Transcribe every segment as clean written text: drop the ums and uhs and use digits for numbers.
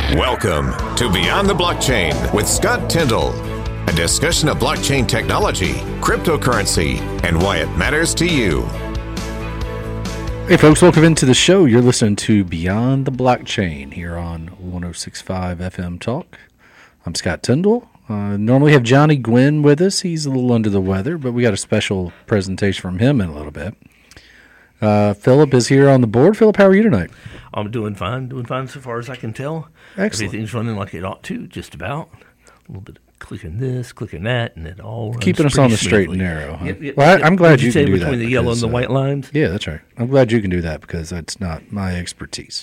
Welcome to Beyond the Blockchain with Scott Tyndall, a discussion of blockchain technology, cryptocurrency, and why it matters to you. Hey folks, welcome into the show. You're listening to Beyond the Blockchain here on 106.5 FM Talk. I'm Scott Tyndall. Normally have Johnny Gwynn with us. He's a little under the weather, but we got a special presentation from him in a little bit. Philip is here on the board. Philip, how are you tonight? I'm doing fine so far as I can tell. Excellent. Everything's running like it ought to, just about. A little bit of clicking this, clicking that, and it all runs Keeping us pretty on the straight and smoothly. narrow. Huh? Yep. Well, I'm glad you can do that. Between the yellow and the white lines? Yeah, that's right. I'm glad you can do that because that's not my expertise.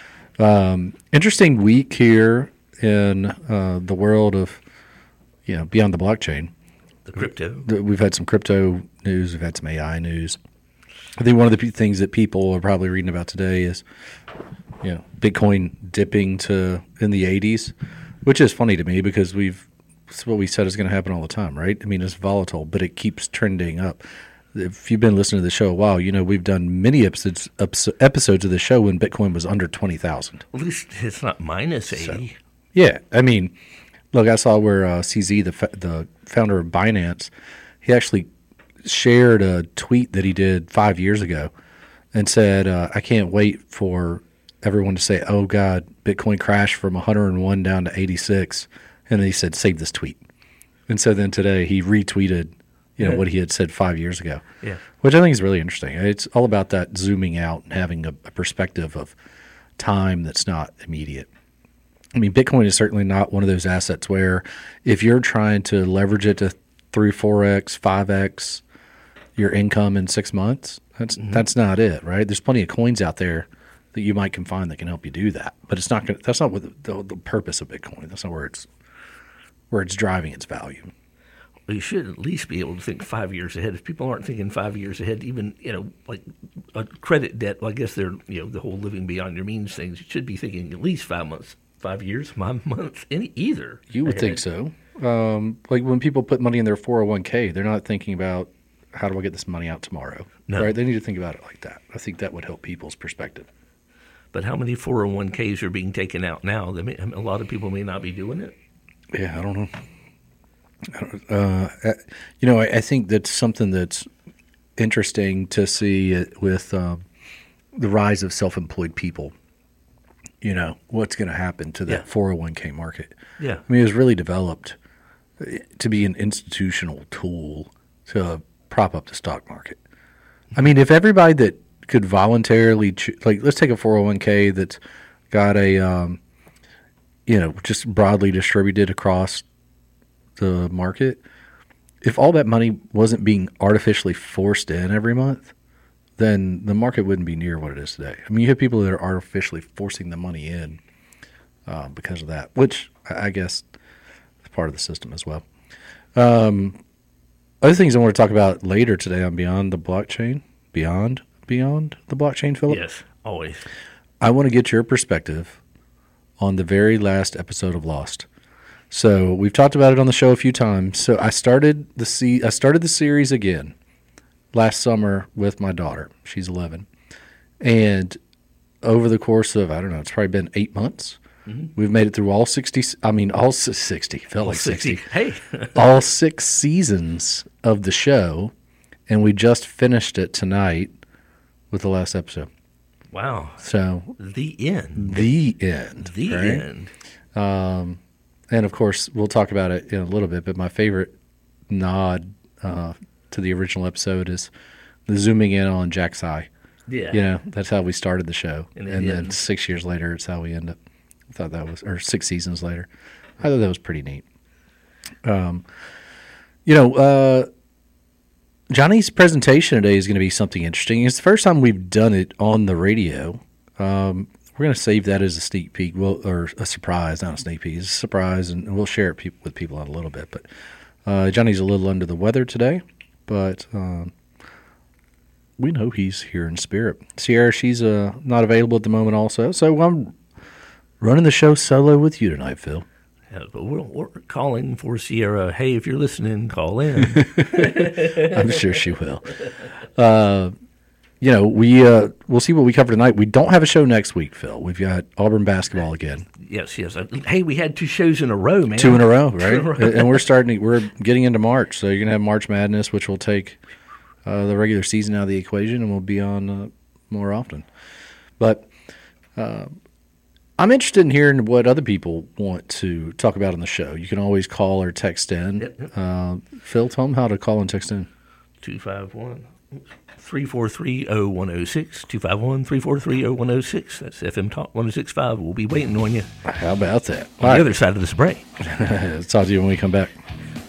Interesting week here in the world of, beyond the blockchain. The crypto. We've had some crypto news. We've had some AI news. I think one of the things that people are probably reading about today is, Bitcoin dipping to in the 80s, which is funny to me because it's what we said is going to happen all the time, right? I mean, it's volatile, but it keeps trending up. If you've been listening to the show a while, we've done many episodes of the show when Bitcoin was under 20,000. At least it's not minus 80. So, yeah, I mean, look, I saw where CZ, the founder of Binance, he actually shared a tweet that he did 5 years ago and said, I can't wait for everyone to say, oh, God, Bitcoin crashed from 101 down to 86. And then he said, save this tweet. And so then today he retweeted, what he had said 5 years ago, which I think is really interesting. It's all about that zooming out and having a perspective of time that's not immediate. I mean, Bitcoin is certainly not one of those assets where if you're trying to leverage it to 3, 4x, 5x your income in 6 months, that's not it, right? There's plenty of coins out there that you might can find that can help you do that, but it's not that's not what the purpose of Bitcoin. That's not where it's driving its value. Well, you should at least be able to think 5 years ahead. If people aren't thinking 5 years ahead, even like a credit debt, well, I guess they're the whole living beyond your means things. You should be thinking at least 5 months, 5 years, 5 months, either. You would think so. Like when people put money in their 401k, they're not thinking about how do I get this money out tomorrow. No. Right? They need to think about it like that. I think that would help people's perspective. But how many 401ks are being taken out now? A lot of people may not be doing it. Yeah, I don't know. I think that's something that's interesting to see with the rise of self-employed people. What's going to happen to that 401k market? Yeah. I mean, it was really developed to be an institutional tool to prop up the stock market. I mean, if everybody that could voluntarily, let's take a 401k that's got a, just broadly distributed across the market. If all that money wasn't being artificially forced in every month, then the market wouldn't be near what it is today. I mean, you have people that are artificially forcing the money in because of that, which I guess is part of the system as well. Other things I want to talk about later today on Beyond the Blockchain, Beyond the Blockchain, Philip? Yes, always. I want to get your perspective on the very last episode of Lost. So we've talked about it on the show a few times. So I started the series again last summer with my daughter. She's 11. And over the course of, I don't know, it's probably been 8 months. Mm-hmm. We've made it through all 60. All 60. Felt like 60. Hey. All 6 seasons of the show. And we just finished it tonight with the last episode. Wow. So the end. The end. The right? end. And of course, we'll talk about it in a little bit, but my favorite nod to the original episode is the zooming in on Jack's eye. Yeah. That's how we started the show. And then end. 6 years later, it's how we end up. I thought that was, or 6 seasons later. I thought that was pretty neat. Johnny's presentation today is going to be something interesting. It's the first time we've done it on the radio. We're going to save that as a sneak peek, or a surprise, not a sneak peek. It's a surprise, and we'll share it with people in a little bit. But Johnny's a little under the weather today, but we know he's here in spirit. Sierra, she's not available at the moment also, so I'm running the show solo with you tonight, Phil. Yeah, but we're calling for Sierra. Hey, if you're listening, call in. I'm sure she will. we'll see what we cover tonight. We don't have a show next week, Phil. We've got Auburn basketball again. Yes. Hey, we had 2 shows in a row, man. 2 in a row, right? And we're getting into March, so you're going to have March Madness, which will take the regular season out of the equation, and we'll be on more often. But I'm interested in hearing what other people want to talk about on the show. You can always call or text in. Yep. Phil, tell them how to call and text in. 251-343-0106. 251-343-0106. That's FM Talk 106.5. We'll be waiting on you. How about that? On the other side of this break. Let's talk to you when we come back.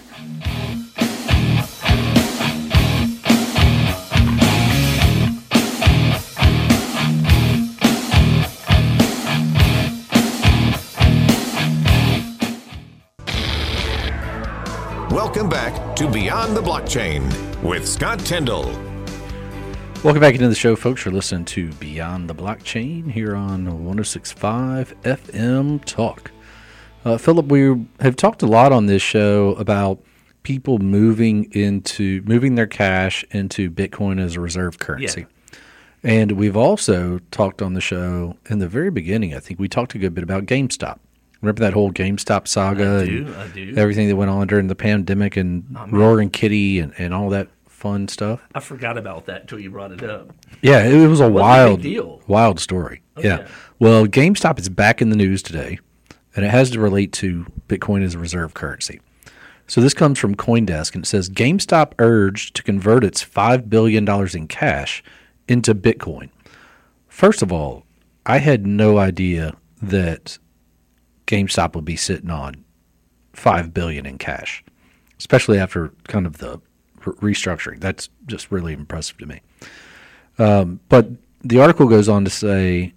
Welcome back to Beyond the Blockchain with Scott Tyndall. Welcome back into the show, folks. You're listening to Beyond the Blockchain here on 106.5 FM Talk. Philip, we have talked a lot on this show about people moving their cash into Bitcoin as a reserve currency. Yeah. And we've also talked on the show in the very beginning, I think we talked a good bit about GameStop. Remember that whole GameStop saga? I do. Everything that went on during the pandemic and Roaring Kitty and all that fun stuff. I forgot about that until you brought it up. Yeah, it was a wild story. Oh, yeah. Well, GameStop is back in the news today, and it has to relate to Bitcoin as a reserve currency. So this comes from CoinDesk, and it says GameStop urged to convert its $5 billion in cash into Bitcoin. First of all, I had no idea that GameStop would be sitting on $5 billion in cash, especially after kind of the restructuring. That's just really impressive to me. But the article goes on to say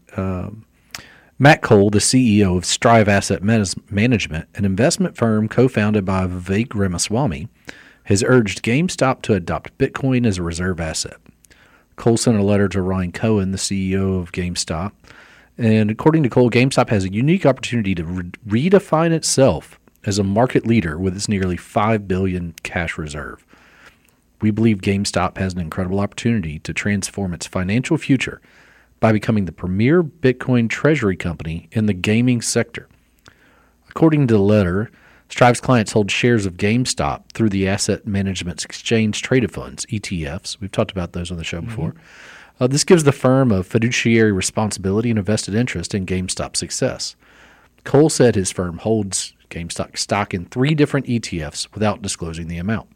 Matt Cole, the CEO of Strive Asset Management, an investment firm co-founded by Vivek Ramaswamy, has urged GameStop to adopt Bitcoin as a reserve asset. Cole sent a letter to Ryan Cohen, the CEO of GameStop, and according to Cole, GameStop has a unique opportunity to redefine itself as a market leader with its nearly $5 billion cash reserve. We believe GameStop has an incredible opportunity to transform its financial future by becoming the premier Bitcoin treasury company in the gaming sector. According to the letter, Strive's clients hold shares of GameStop through the Asset Management's Exchange Traded Funds, ETFs. We've talked about those on the show before. This gives the firm a fiduciary responsibility and a vested interest in GameStop's success. Cole said his firm holds GameStop stock in 3 different ETFs without disclosing the amount.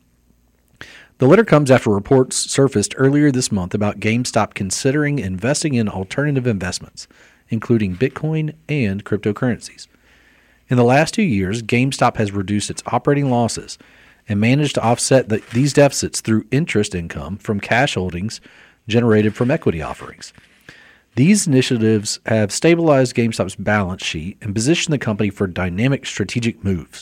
The letter comes after reports surfaced earlier this month about GameStop considering investing in alternative investments, including Bitcoin and cryptocurrencies. In the last 2 years, GameStop has reduced its operating losses and managed to offset these deficits through interest income from cash holdings generated from equity offerings. These initiatives have stabilized GameStop's balance sheet and positioned the company for dynamic strategic moves.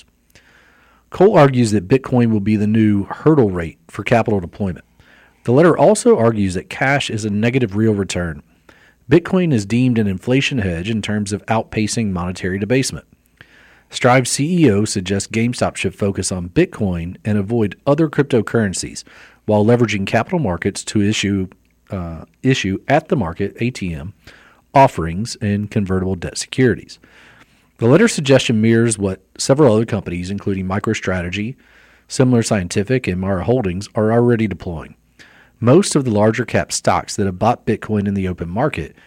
Cole argues that Bitcoin will be the new hurdle rate for capital deployment. The letter also argues that cash is a negative real return. Bitcoin is deemed an inflation hedge in terms of outpacing monetary debasement. Strive's CEO suggests GameStop should focus on Bitcoin and avoid other cryptocurrencies while leveraging capital markets to issue at-the-market ATM offerings and convertible debt securities. The letter's suggestion mirrors what several other companies, including MicroStrategy, Similar Scientific, and Mara Holdings, are already deploying. Most of the larger cap stocks that have bought Bitcoin in the open market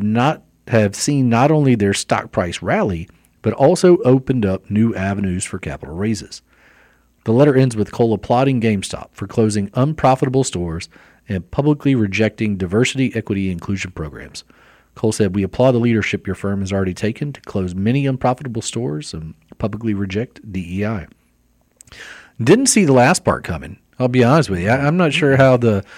have seen not only their stock price rally, but also opened up new avenues for capital raises. The letter ends with Cole applauding GameStop for closing unprofitable stores and publicly rejecting diversity, equity, and inclusion programs. Cole said, "We applaud the leadership your firm has already taken to close many unprofitable stores and publicly reject DEI." Didn't see the last part coming. I'll be honest with you. I'm not sure how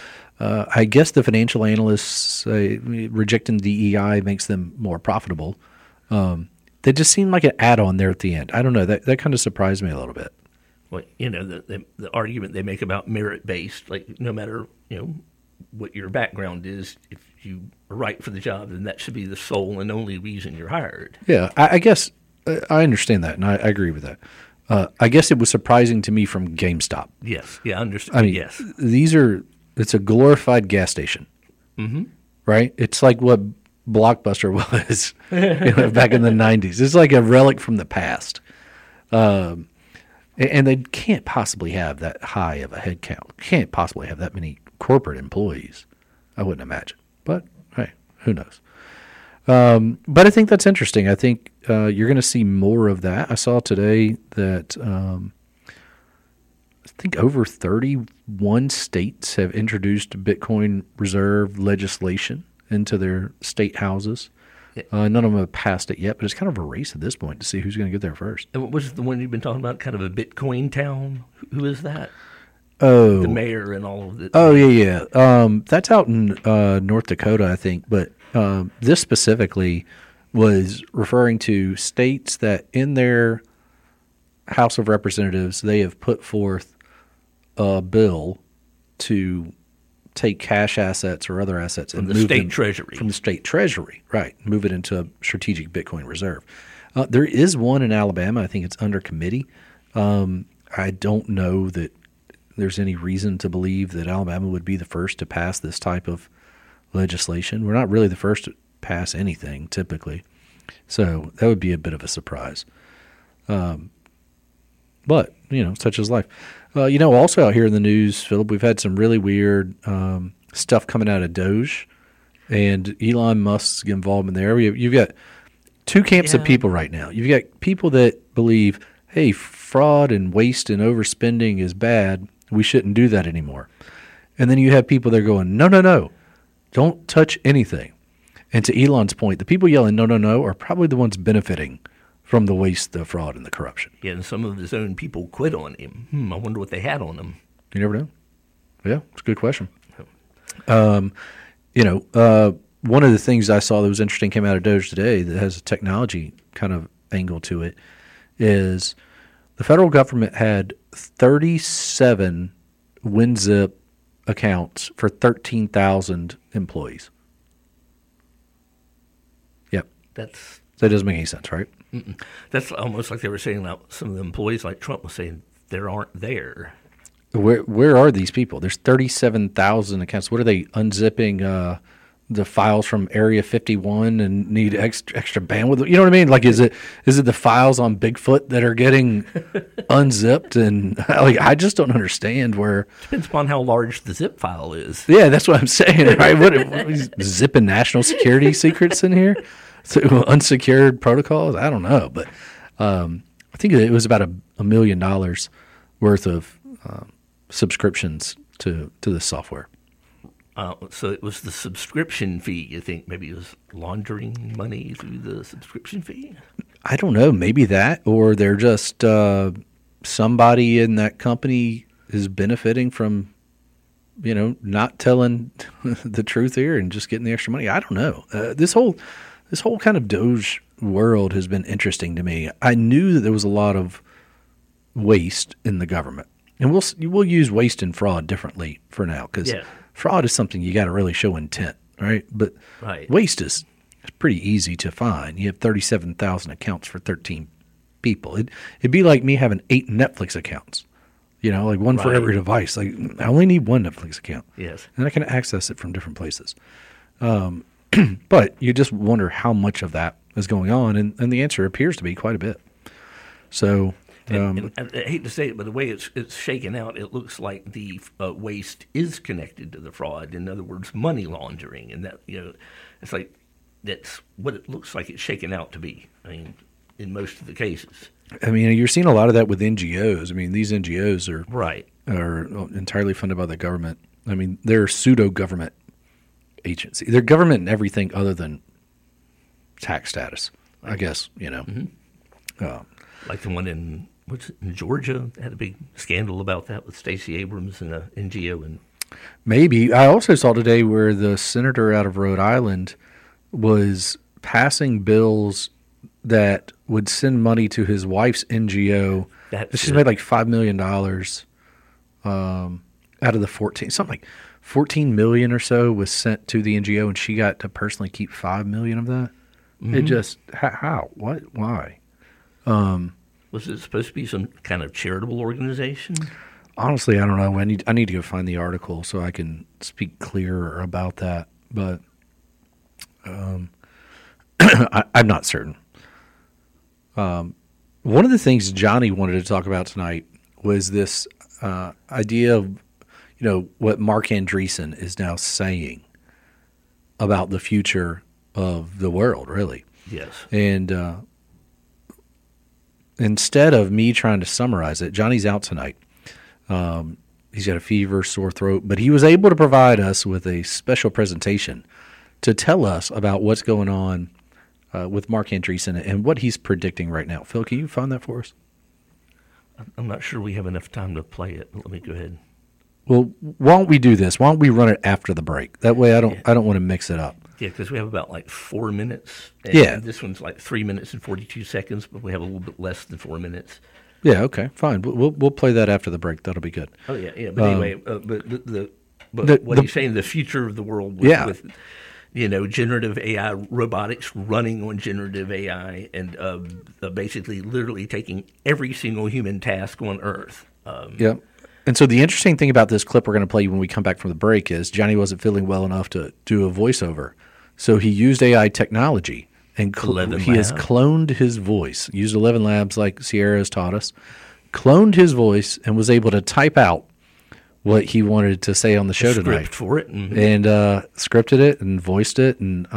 I guess the financial analysts rejecting DEI makes them more profitable. They just seemed like an add-on there at the end. I don't know. That kind of surprised me a little bit. Well, the argument they make about merit-based, like no matter, what your background is, if you are right for the job, then that should be the sole and only reason you're hired. Yeah, I guess I understand that, and I agree with that. I guess it was surprising to me from GameStop. Yes, yeah, I understand. I mean, yes. It's a glorified gas station. right? It's like what Blockbuster was back in the 90s. It's like a relic from the past. And they can't possibly have that high of a head count. Can't possibly have that many corporate employees. I wouldn't imagine. But, hey, who knows? But I think that's interesting. I think you're going to see more of that. I saw today that I think over 31 states have introduced Bitcoin reserve legislation into their state houses. None of them have passed it yet, but it's kind of a race at this point to see who's going to get there first. And what was the one you've been talking about, kind of a Bitcoin town? Who is that? Oh. The mayor and all of it. Oh, yeah. That's out in North Dakota, I think. But this specifically was referring to states that in their House of Representatives, they have put forth a bill to take cash assets or other assets from the state treasury. From the state treasury, right. Move it into a strategic Bitcoin reserve. There is one in Alabama. I think it's under committee. I don't know that there's any reason to believe that Alabama would be the first to pass this type of legislation. We're not really the first to pass anything typically. So that would be a bit of a surprise. But, such is life. Also out here in the news, Philip, we've had some really weird stuff coming out of Doge and Elon Musk's involvement there. You've got two camps of people right now. You've got people that believe, hey, fraud and waste and overspending is bad. We shouldn't do that anymore. And then you have people that are going, no, don't touch anything. And to Elon's point, the people yelling, no, are probably the ones benefiting from the waste, the fraud, and the corruption. Yeah, and some of his own people quit on him. I wonder what they had on him. You never know. Yeah, it's a good question. One of the things I saw that was interesting came out of Doge today that has a technology kind of angle to it is the federal government had 37 WinZip accounts for 13,000 employees. Yep. That doesn't make any sense, right? Mm-mm. That's almost like they were saying about some of the employees, like Trump was saying, there aren't there. Where are these people? There's 37,000 accounts. What are they unzipping the files from Area 51 and need extra bandwidth? You know what I mean? Like, is it the files on Bigfoot that are getting unzipped? And I just don't understand where. Depends upon how large the zip file is. Yeah, that's what I'm saying. Right? What is zipping national security secrets in here? So unsecured protocols? I don't know, but I think it was about $1 million worth of subscriptions to this software. So it was the subscription fee. You think maybe it was laundering money through the subscription fee? I don't know. Maybe that, or they're just somebody in that company is benefiting from, not telling the truth here and just getting the extra money. I don't know. This whole kind of Doge world has been interesting to me. I knew that there was a lot of waste in the government, and we'll use waste and fraud differently for now because fraud is something you got to really show intent, right? But waste is pretty easy to find. You have 37,000 accounts for 13 people. It'd be like me having 8 Netflix accounts. Like one for every device. Like I only need one Netflix account. Yes, and I can access it from different places. But you just wonder how much of that is going on, and the answer appears to be quite a bit. So, and I hate to say it, but the way it's shaken out, it looks like the waste is connected to the fraud. In other words, money laundering, and that it's like that's what it looks like it's shaken out to be. I mean, in most of the cases. I mean, you're seeing a lot of that with NGOs. I mean, these NGOs are entirely funded by the government. I mean, they're pseudo-government agency. They're government in everything other than tax status, I guess, Mm-hmm. Like the one in Georgia had a big scandal about that with Stacey Abrams and an NGO. And maybe. I also saw today where the senator out of Rhode Island was passing bills that would send money to his wife's NGO. She's made like $5 million out of the 14, something like 14 million or so was sent to the NGO, and she got to personally keep 5 million of that. Mm-hmm. It just how what why? Was it supposed to be some kind of charitable organization? Honestly, I don't know. I need to go find the article so I can speak clearer about that. but I'm not certain. One of the things Johnny wanted to talk about tonight was this idea of, what Mark Andreessen is now saying about the future of the world, really. Yes. And instead of me trying to summarize it, Johnny's out tonight. He's got a fever, sore throat, but he was able to provide us with a special presentation to tell us about what's going on with Mark Andreessen and what he's predicting right now. Phil, can you find that for us? I'm not sure we have enough time to play it. Let me go ahead. Well, why don't we do this? Why don't we run it after the break? That way I don't want to mix it up. Yeah, because we have about 4 minutes. And Yeah. This one's 3 minutes and 42 seconds, but we have a little bit less than 4 minutes. Yeah, okay, fine. We'll play that after the break. That'll be good. Oh yeah. But anyway, what he's saying, the future of the world with generative AI, robotics running on generative AI, and basically literally taking every single human task on Earth. Yep. And so the interesting thing about this clip we're going to play when we come back from the break is Johnny wasn't feeling well enough to do a voiceover. So he used AI technology, and he has cloned his voice, used 11 Labs like Sierra has taught us, cloned his voice, and was able to type out what he wanted to say on the show tonight. For it. Mm-hmm. And scripted it and voiced it. And,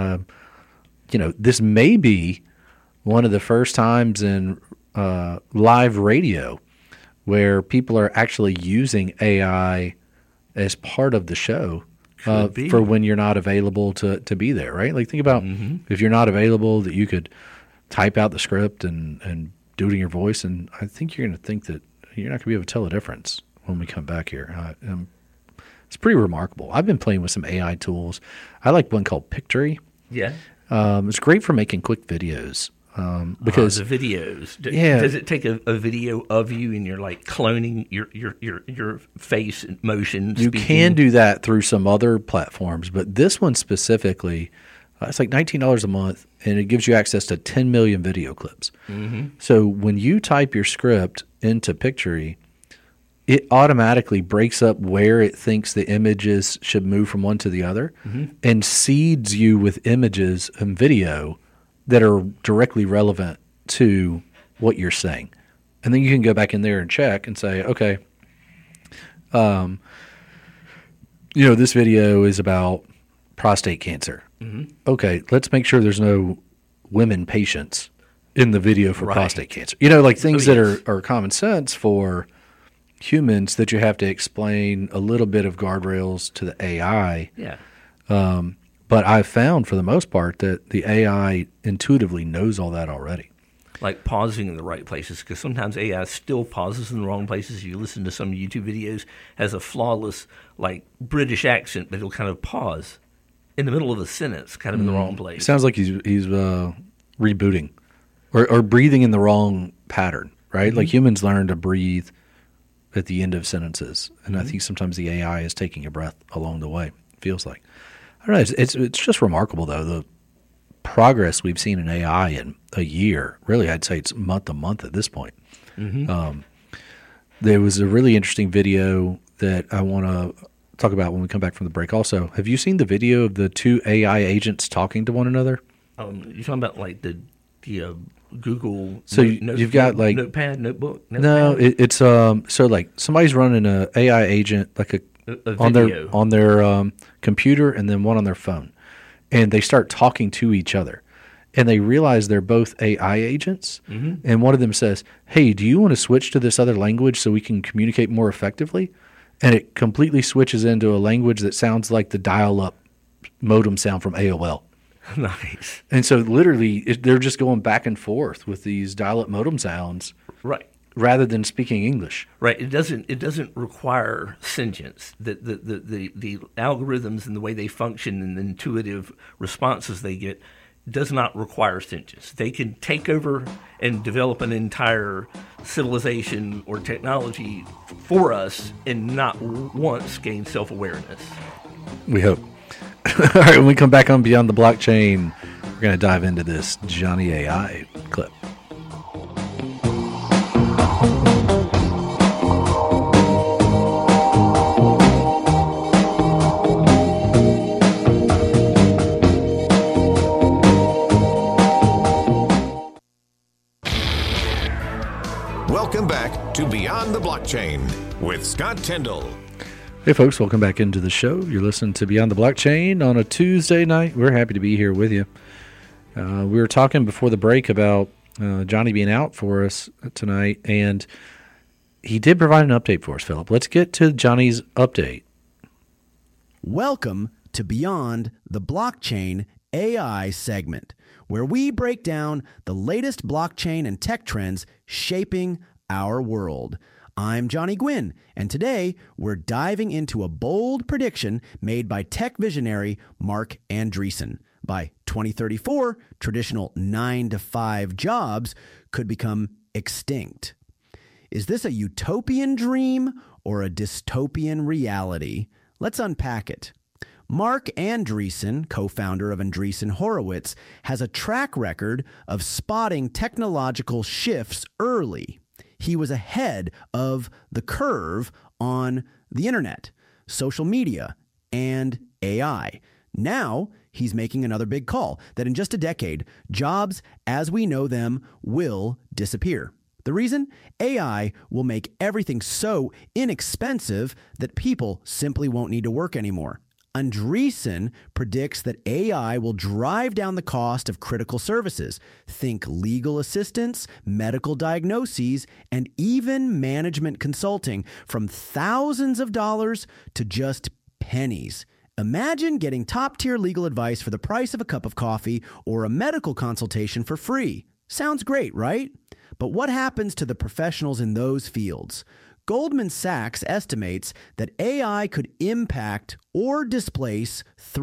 this may be one of the first times in live radio where people are actually using AI as part of the show for when you're not available to be there, right? Like, think about if you're not available, that you could type out the script and do it in your voice. And I think you're going to think that you're not going to be able to tell the difference when we come back here. It's pretty remarkable. I've been playing with some AI tools. I like one called Pictory. Yeah. It's great for making quick videos. Because the videos, yeah. Does it take a video of you and you're cloning your face and motion? You speaking? can do that through some other platforms, but this one specifically, it's like $19 a month, and it gives you access to 10 million video clips. Mm-hmm. So when you type your script into Pictory, it automatically breaks up where it thinks the images should move from one to the other, and seeds you with images and video that are directly relevant to what you're saying. And then you can go back in there and check and say, okay, this video is about prostate cancer. Mm-hmm. Okay, let's make sure there's no women patients in the video for prostate cancer. Things that are common sense for humans that you have to explain a little bit of guardrails to the AI. Yeah. But I've found, for the most part, that the AI intuitively knows all that already. Like pausing in the right places, because sometimes AI still pauses in the wrong places. You listen to some YouTube videos, has a flawless, British accent, but it'll kind of pause in the middle of a sentence, kind of in the wrong place. It sounds like he's rebooting or breathing in the wrong pattern, right? Mm-hmm. Like humans learn to breathe at the end of sentences, and I think sometimes the AI is taking a breath along the way, it feels like. I don't know. It's just remarkable, though, the progress we've seen in AI in a year. Really, I'd say it's month to month at this point. Mm-hmm. There was a really interesting video that I want to talk about when we come back from the break. Also, have you seen the video of the two AI agents talking to one another? You're talking about the Google. So you've got notebook. No, it's so somebody's running a AI agent on their computer and then one on their phone, and they start talking to each other, and they realize they're both AI agents. Mm-hmm. And one of them says, "Hey, do you want to switch to this other language so we can communicate more effectively?" And it completely switches into a language that sounds like the dial-up modem sound from AOL. Nice. And so literally they're just going back and forth with these dial-up modem sounds. Right. Rather than speaking English. Right. It doesn't require sentience. The algorithms and the way they function and the intuitive responses they get does not require sentience. They can take over and develop an entire civilization or technology for us and not once gain self-awareness. We hope. All right, when we come back on Beyond the Blockchain, we're going to dive into this Johnny AI clip. Welcome back to Beyond the Blockchain with Scott Tyndall. Hey folks, welcome back into the show. You're listening to Beyond the Blockchain on a Tuesday night. We're happy to be here with you. We were talking before the break about Johnny being out for us tonight, and he did provide an update for us, Philip. Let's get to Johnny's update. Welcome to Beyond the Blockchain AI segment, where we break down the latest blockchain and tech trends shaping our world. I'm Johnny Gwynn, and today we're diving into a bold prediction made by tech visionary Marc Andreessen. By 2034, traditional 9-to-5 jobs could become extinct. Is this a utopian dream or a dystopian reality? Let's unpack it. Marc Andreessen, co-founder of Andreessen Horowitz, has a track record of spotting technological shifts early. He was ahead of the curve on the internet, social media, and AI. Now, he's making another big call that in just a decade, jobs as we know them will disappear. The reason? AI will make everything so inexpensive that people simply won't need to work anymore. Andreessen predicts that AI will drive down the cost of critical services. Think legal assistance, medical diagnoses, and even management consulting, from thousands of dollars to just pennies. Imagine getting top-tier legal advice for the price of a cup of coffee or a medical consultation for free. Sounds great, right? But what happens to the professionals in those fields? Goldman Sachs estimates that AI could impact or displace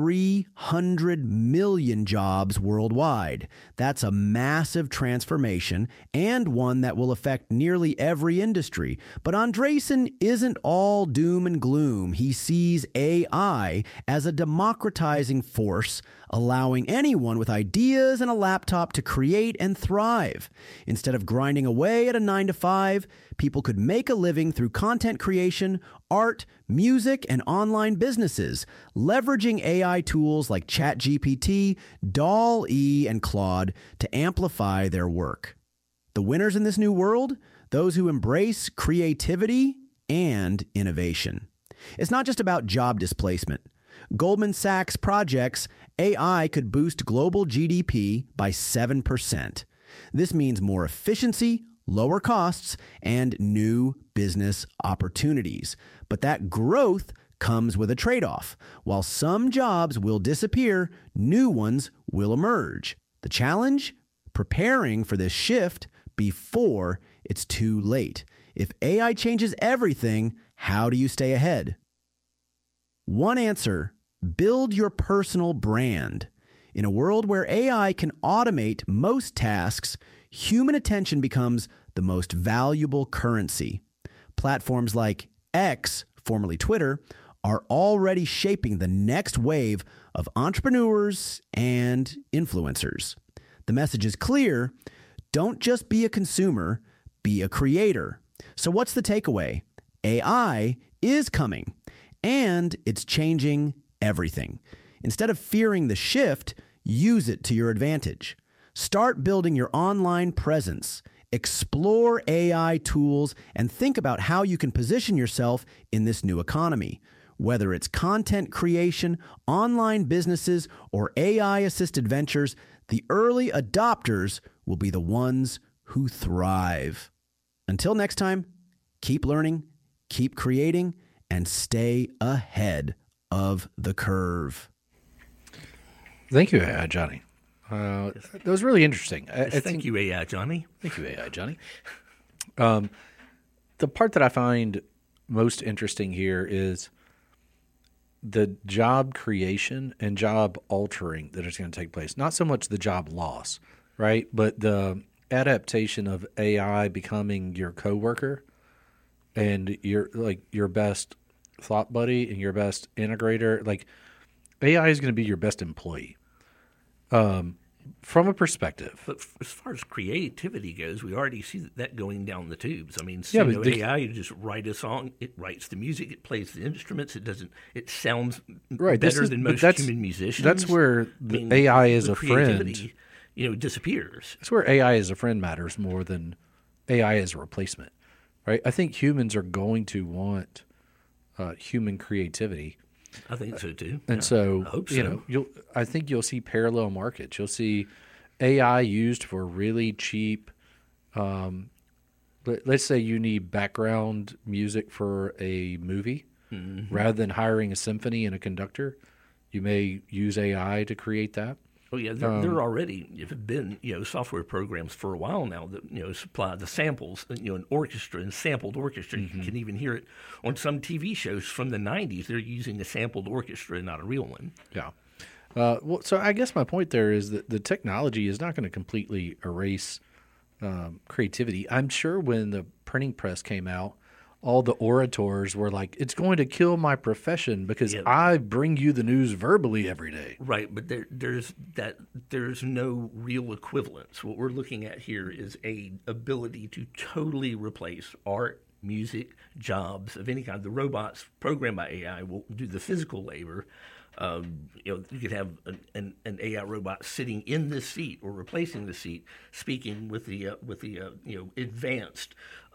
300 million jobs worldwide. That's a massive transformation and one that will affect nearly every industry. But Andreessen isn't all doom and gloom. He sees AI as a democratizing force, allowing anyone with ideas and a laptop to create and thrive. Instead of grinding away at a 9-to-5, people could make a living through content creation, art, music, and online businesses, leveraging AI tools like ChatGPT, DALL-E, and Claude to amplify their work. The winners in this new world? Those who embrace creativity and innovation. It's not just about job displacement. Goldman Sachs projects AI could boost global GDP by 7%. This means more efficiency, lower costs, and new business opportunities. But that growth comes with a trade-off. While some jobs will disappear, new ones will emerge. The challenge? Preparing for this shift before it's too late. If AI changes everything, how do you stay ahead? One answer: build your personal brand. In a world where AI can automate most tasks, human attention becomes the most valuable currency. Platforms like X, formerly Twitter, are already shaping the next wave of entrepreneurs and influencers. The message is clear: don't just be a consumer, be a creator. So what's the takeaway? AI is coming, and it's changing everything. Instead of fearing the shift, use it to your advantage. Start building your online presence. Explore AI tools and think about how you can position yourself in this new economy. Whether it's content creation, online businesses, or AI-assisted ventures, the early adopters will be the ones who thrive. Until next time, keep learning, keep creating, and stay ahead of the curve. Thank you, Johnny. That was really interesting. Thank you, AI Johnny. Thank you, AI Johnny. The part that I find most interesting here is the job creation and job altering that is going to take place. Not so much the job loss, right? But the adaptation of AI becoming your coworker and your best thought buddy and your best integrator. Like, AI is going to be your best employee. From a perspective. But as far as creativity goes, we already see that going down the tubes. I mean, AI, you just write a song, it writes the music, it plays the instruments, it sounds better than most human musicians. That's where AI as a friend, disappears. That's where AI as a friend matters more than AI as a replacement, right? I think humans are going to want human creativity. I think so too. And Yeah, so, I hope so. I think you'll see parallel markets. You'll see AI used for really cheap. Let's say you need background music for a movie, rather than hiring a symphony and a conductor. You may use AI to create that. Oh yeah, there already have been software programs for a while now that supply the samples. An orchestra and sampled orchestra. You can even hear it on some TV shows from the '90s. They're using a sampled orchestra, not a real one. Yeah. Well, so I guess my point there is that the technology is not going to completely erase creativity. I'm sure when the printing press came out, all the orators were like, "It's going to kill my profession because I bring you the news verbally every day." Right, but there's no real equivalence. What we're looking at here is a ability to totally replace art, music, jobs of any kind. The robots programmed by AI will do the physical labor. You could have an AI robot sitting in the seat or replacing the seat, speaking with the advanced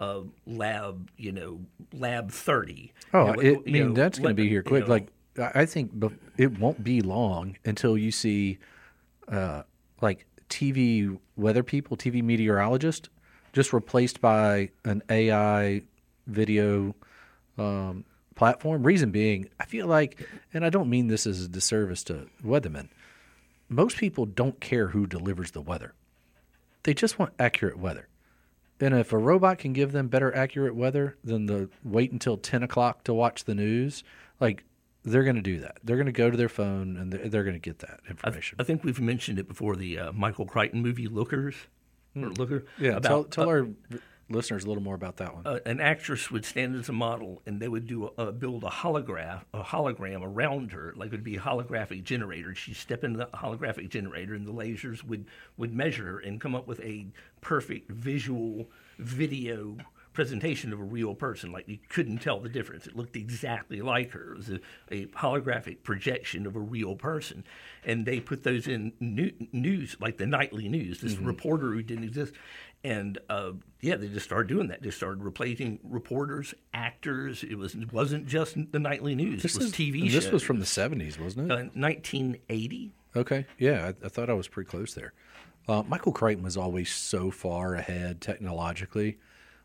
lab 30. That's going to be here quick. I think it won't be long until you see like TV weather people, TV meteorologists, just replaced by an AI video platform. Reason being, I feel like, and I don't mean this as a disservice to weathermen, most people don't care who delivers the weather. They just want accurate weather. And if a robot can give them better accurate weather than the wait until 10 o'clock to watch the news, they're going to do that. They're going to go to their phone and they're going to get that information. I think we've mentioned it before, the Michael Crichton movie Lookers. Or Looker. Yeah, tell our listeners a little more about that one. An actress would stand as a model, and they would build a hologram around her, like it would be a holographic generator. She'd step into the holographic generator, and the lasers would measure her and come up with a perfect visual video presentation of a real person. Like, you couldn't tell the difference. It looked exactly like her. It was a holographic projection of a real person. And they put those in news, like the nightly news, this reporter who didn't exist. And they just started doing that. They started replacing reporters, actors. It wasn't just the nightly news. It was TV shows. This was from the 70s, wasn't it? 1980. Okay, yeah, I thought I was pretty close there. Michael Crichton was always so far ahead technologically.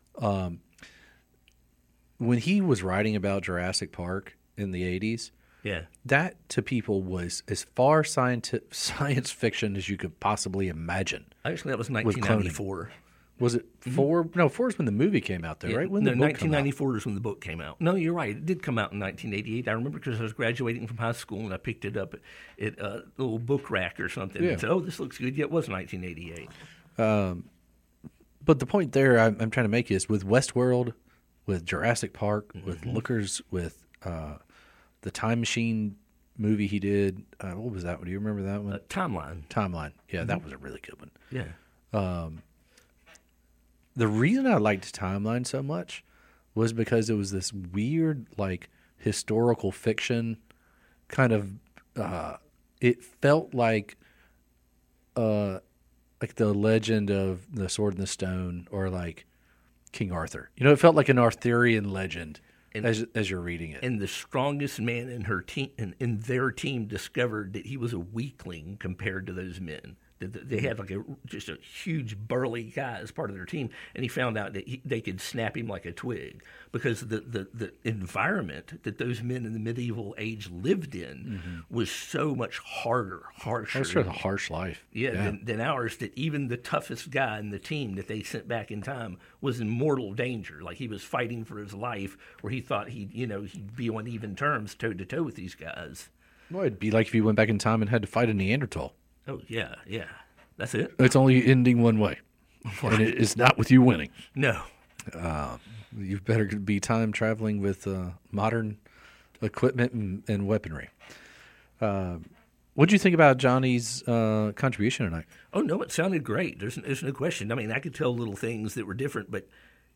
When he was writing about Jurassic Park in the 80s, that to people was as far science fiction as you could possibly imagine. Actually, that was 1994. Was it 4? No, 4 is when the movie came out, though, right? When the book 1994 is when the book came out. No, you're right. It did come out in 1988. I remember because I was graduating from high school and I picked it up at a little book rack or something and said, "Oh, this looks good." Yeah, it was 1988. But the point there I'm trying to make is with Westworld, with Jurassic Park, with Lookers, with the Time Machine movie he did. What was that one? Do you remember that one? Timeline. Yeah, that was a really good one. Yeah. The reason I liked Timeline so much was because it was this weird, historical fiction kind of. It felt like the legend of the Sword and the Stone, or like King Arthur. It felt like an Arthurian legend as you're reading it. And the strongest man in her team, in their team, discovered that he was a weakling compared to those men. They had just a huge burly guy as part of their team, and he found out that they could snap him like a twig because the environment that those men in the medieval age lived in was so much harsher. That's sort of a harsh life. Than ours. That even the toughest guy in the team that they sent back in time was in mortal danger. Like, he was fighting for his life, where he thought he'd be on even terms, toe to toe with these guys. Well, it'd be like if you went back in time and had to fight a Neanderthal. Oh, yeah. That's it. It's only ending one way, and it's not with you winning. No. You better be time traveling with modern equipment and weaponry. What did you think about Johnny's contribution tonight? Oh, no, it sounded great. There's no question. I mean, I could tell little things that were different, but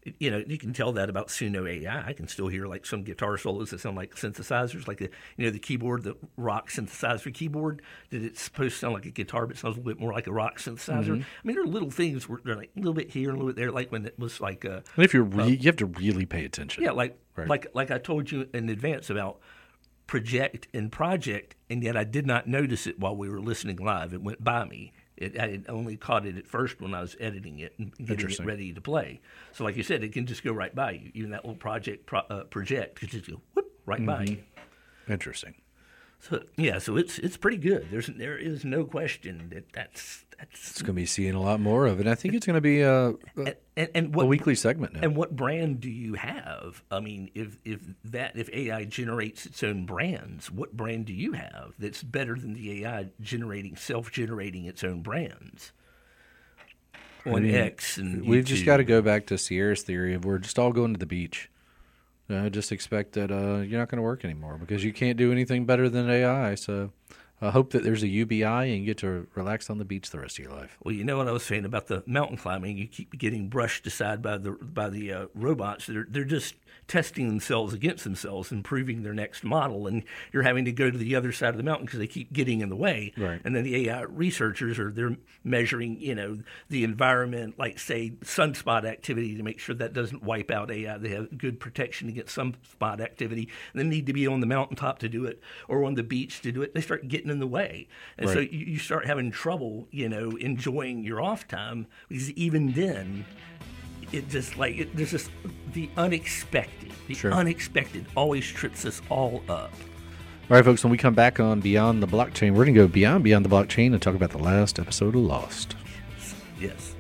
You can tell that about Suno AI. I can still hear like some guitar solos that sound like synthesizers, like the keyboard, the rock synthesizer keyboard. That it's supposed to sound like a guitar, but it sounds a little bit more like a rock synthesizer. I mean, there are little things where they're like a little bit here, and a little bit there, like when it was like. And if you have to really pay attention. Yeah, like I told you in advance about project and project, and yet I did not notice it while we were listening live. It went by me. I had only caught it at first when I was editing it and getting it ready to play. So like you said, it can just go right by you. Even that little project could just go whoop, right by you. Interesting. So yeah, so it's pretty good. There is no question that's it's going to be seeing a lot more of it. I think it's going to be a weekly segment now. And what brand do you have? I mean, if AI generates its own brands, what brand do you have that's better than the AI self-generating its own brands? On X and we've YouTube. just got to go back to Sierra's theory of we're just all going to the beach. Just expect that you're not going to work anymore because you can't do anything better than AI. So I hope that there's a UBI and you get to relax on the beach the rest of your life. Well, you know what I was saying about the mountain climbing. You keep getting brushed aside by the robots. They're just testing themselves against themselves, improving their next model, and you're having to go to the other side of the mountain because they keep getting in the way. Right. And then the AI researchers they're measuring, the environment, like say sunspot activity, to make sure that doesn't wipe out AI. They have good protection against sunspot activity. And they need to be on the mountaintop to do it or on the beach to do it. They start getting in the way, and so you start having trouble, enjoying your off time because even then. There's just the unexpected. Unexpected always trips us all up. All right, folks, when we come back on Beyond the Blockchain, we're going to go beyond the blockchain and talk about the last episode of Lost. Yes.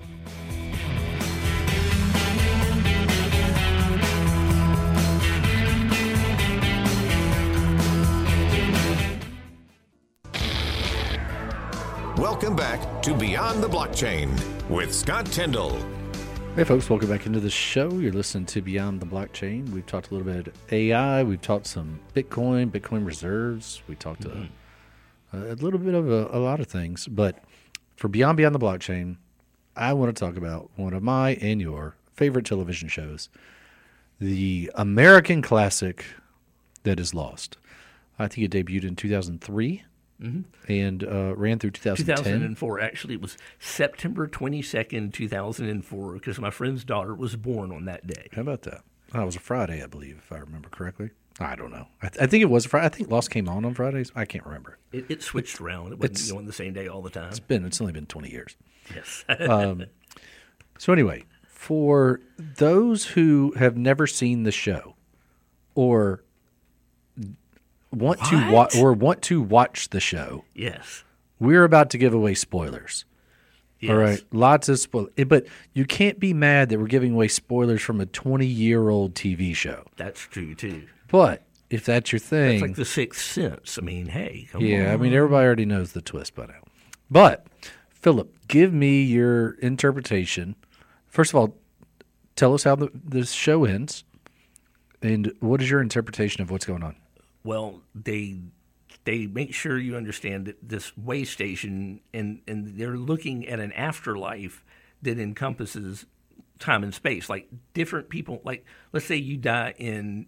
Welcome back to Beyond the Blockchain with Scott Tyndall. Hey folks, welcome back into the show. You're listening to Beyond the Blockchain. We've talked a little bit AI. We've talked some Bitcoin reserves. We talked a little bit of a lot of things. But for Beyond the Blockchain, I want to talk about one of my and your favorite television shows, the American classic that is Lost. I think it debuted in 2003. And ran through 2010. 2004. Actually, it was September 22nd, 2004, because my friend's daughter was born on that day. How about that? Oh, it was a Friday, I believe, if I remember correctly. I don't know. I think it was a Friday. I think Lost came on Fridays. I can't remember. It switched around. It wasn't on the same day all the time. It's only been 20 years. Yes. So anyway, for those who have never seen the show or want to watch the show. Yes. We're about to give away spoilers. Yes. All right, lots of spoilers. But you can't be mad that we're giving away spoilers from a 20-year-old TV show. That's true, too. But if that's your thing. That's like The Sixth Sense. I mean, hey, come on. Yeah, I mean, everybody already knows the twist by now. But, Philip, give me your interpretation. First of all, tell us how the show ends. And what is your interpretation of what's going on? Well, they make sure you understand that this way station, and they're looking at an afterlife that encompasses time and space. Like different people, like let's say you die in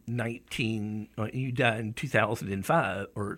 2005, or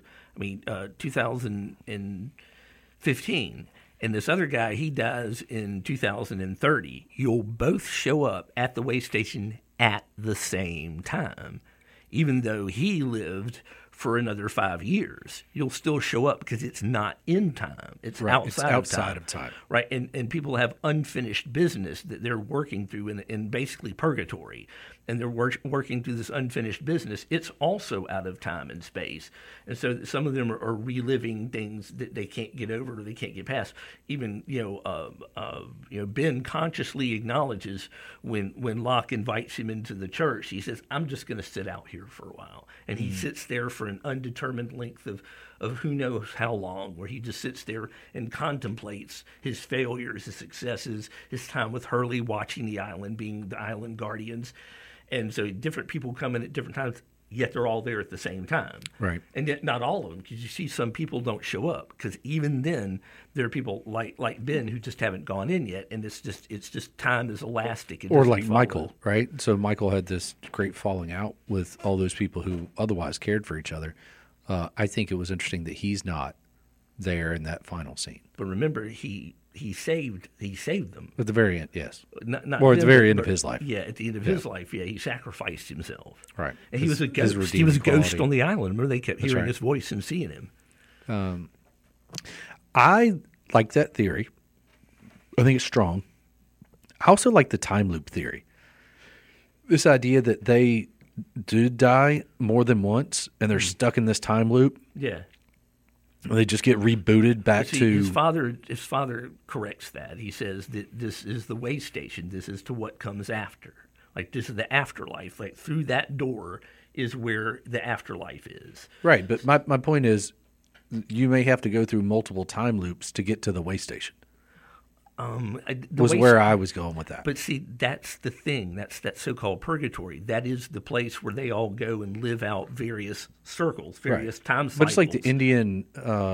2015, and this other guy, he dies in 2030. You'll both show up at the way station at the same time. Even though he lived for another 5 years, you'll still show up because it's not in time. It's outside of time. Right. And people have unfinished business that they're working through in basically purgatory. And they're working through this unfinished business. It's also out of time and space. And so some of them are reliving things that they can't get over or they can't get past. Even, Ben consciously acknowledges when Locke invites him into the church, he says, I'm just going to sit out here for a while. And he sits there for an undetermined length of who knows how long, where he just sits there and contemplates his failures, his successes, his time with Hurley watching the island, being the island guardians. And so different people come in at different times. yet they're all there at the same time. Right. And yet not all of them, because you see some people don't show up, because even then there are people like Ben who just haven't gone in yet, and it's just time is elastic. It Or doesn't like follow. Michael, right? So Michael had this great falling out with all those people who otherwise cared for each other. I think it was interesting that he's not there in that final scene. But remember, he saved them. At the very end, yes. Not Or at the them, very end but- of his life. Yeah, at the end of his life, he sacrificed himself. Right. And he was a His ghost. He was a redeeming ghost quality. on the island. Remember, they kept That's hearing right. his voice and seeing him. I like that theory. I think it's strong. I also like the time loop theory. This idea that they did die more than once and they're stuck in this time loop. Yeah. They just get rebooted back See, to his father corrects that. He says that this is the way station. This is to what comes after. Like, this is the afterlife. Like, through that door is where the afterlife is. right. But my point is, you may have to go through multiple time loops to get to the way station. Was where I was going with that. But see, that's the thing. That's that so-called purgatory. That is the place where they all go and live out various circles, various time cycles. But it's like the Indian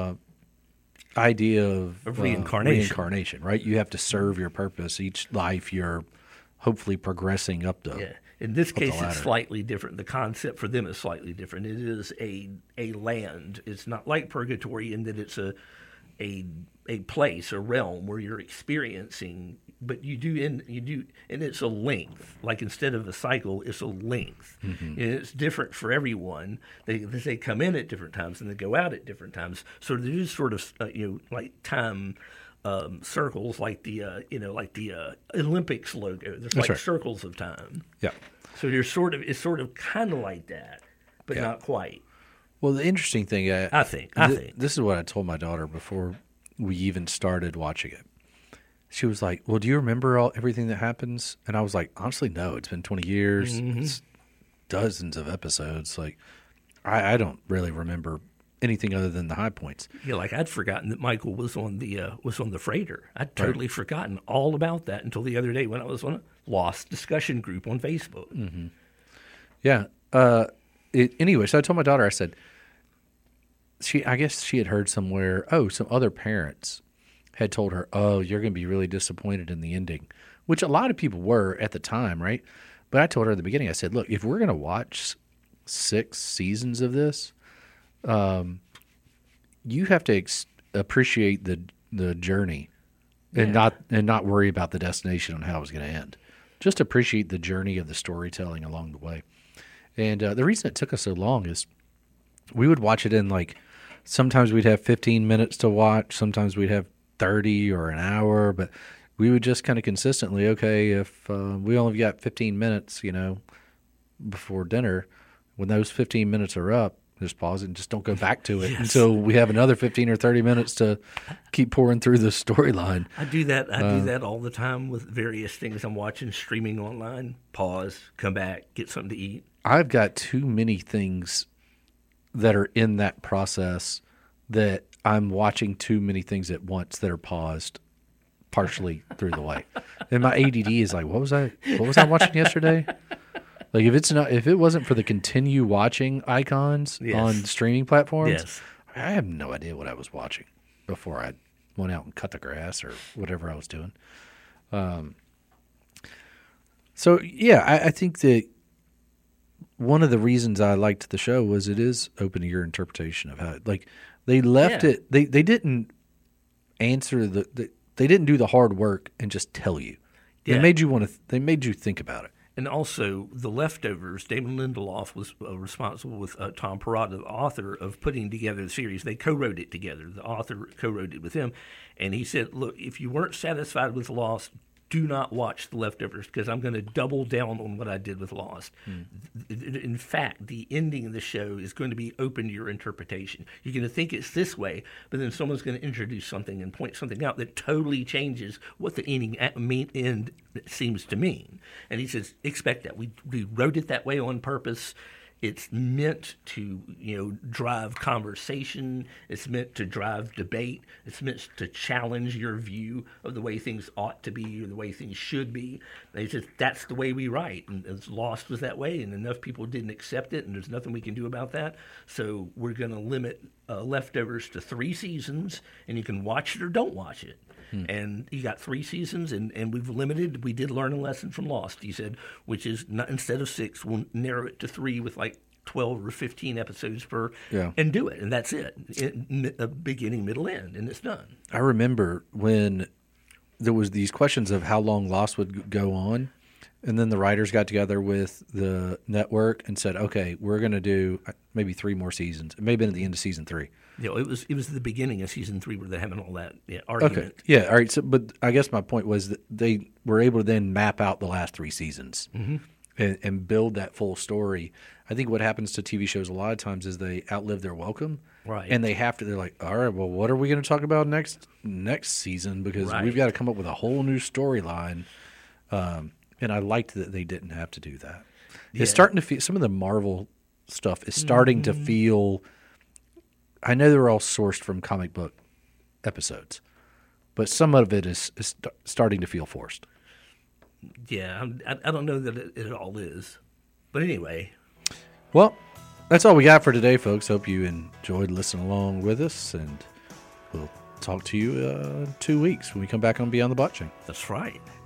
idea of reincarnation. Reincarnation, right? You have to serve your purpose. Each life, you're hopefully progressing up the. Yeah. In this case, ladder. it's slightly different. The concept for them is slightly different. It is a land. It's not like purgatory in that it's a place, a realm where you're experiencing, but you do, and it's a length. Like, instead of a cycle, it's a length. Mm-hmm. And it's different for everyone. They come in at different times and they go out at different times. So there's sort of like time circles, like the Olympics logo. There's like right. circles of time. Yeah. So it's sort of kind of like that, but Yeah. not quite. Well, the interesting thing, I think. this is what I told my daughter before we even started watching it. She was like, "Well, do you remember everything that happens?" And I was like, "Honestly, no. It's been 20 years. It's dozens of episodes. Like, I don't really remember anything other than the high points." Yeah, like I'd forgotten that Michael was on the freighter. I'd totally forgotten all about that until the other day when I was on a Lost discussion group on Facebook. Yeah. Anyway, so I told my daughter, I said, I guess she had heard somewhere, some other parents had told her, you're going to be really disappointed in the ending, which a lot of people were at the time, right? But I told her at the beginning, I said, look, if we're going to watch 6 seasons of this, you have to appreciate the journey and not worry about the destination on how it was going to end. Just appreciate the journey of the storytelling along the way. And the reason it took us so long is we would watch it in sometimes we'd have 15 minutes to watch, sometimes we'd have 30 or an hour, but we would just kind of consistently, okay, if we only got 15 minutes, before dinner, when those 15 minutes are up, just pause it and just don't go back to it until we have another 15 or 30 minutes to keep pouring through the storyline. I do that. I do that all the time with various things I'm watching, streaming online. Pause, come back, get something to eat. I've got too many things that are in that process that I'm watching too many things at once that are paused partially through the way. And my ADD is like, what was I watching yesterday? Like, if it wasn't for the continue watching icons on streaming platforms, I have no idea what I was watching before I went out and cut the grass or whatever I was doing. So yeah, I think that one of the reasons I liked the show was it is open to your interpretation of how they left it. They didn't answer they didn't do the hard work and just tell you. They made you they made you think about it. And also, The Leftovers, Damon Lindelof was responsible with Tom Perrotta, the author, of putting together the series. They co-wrote it together. The author co-wrote it with him. And he said, look, if you weren't satisfied with Lost, do not watch The Leftovers, because I'm going to double down on what I did with Lost. In fact, the ending of the show is going to be open to your interpretation. You're going to think it's this way, but then someone's going to introduce something and point something out that totally changes what the end seems to mean. And he says, expect that. We wrote it that way on purpose. It's meant to, drive conversation. It's meant to drive debate. It's meant to challenge your view of the way things ought to be or the way things should be. They said that's the way we write, and Lost was that way, and enough people didn't accept it, and there's nothing we can do about that. So we're going to limit Leftovers to 3 seasons, and you can watch it or don't watch it. And you got 3 seasons, and we've limited. We did learn a lesson from Lost, he said, which is not, instead of 6, we'll narrow it to 3 with like 12 or 15 episodes per, and do it. And that's it. Beginning, middle, end, and it's done. I remember when there was these questions of how long Lost would go on, and then the writers got together with the network and said, okay, we're going to do maybe 3 more seasons. It may have been at the end of season 3. It was the beginning of season 3 where they're having all that argument. Okay, yeah, all right. So, but I guess my point was that they were able to then map out the last 3 seasons and build that full story. I think what happens to TV shows a lot of times is they outlive their welcome, right? And they have to. They're like, all right, well, what are we going to talk about next season? Because we've got to come up with a whole new storyline. And I liked that they didn't have to do that. Yeah. It's starting to feel some of the Marvel stuff is starting to feel. I know they're all sourced from comic book episodes, but some of it is starting to feel forced. Yeah, I don't know that it all is. But anyway. Well, that's all we got for today, folks. Hope you enjoyed listening along with us, and we'll talk to you in 2 weeks when we come back on Beyond the Blockchain. That's right.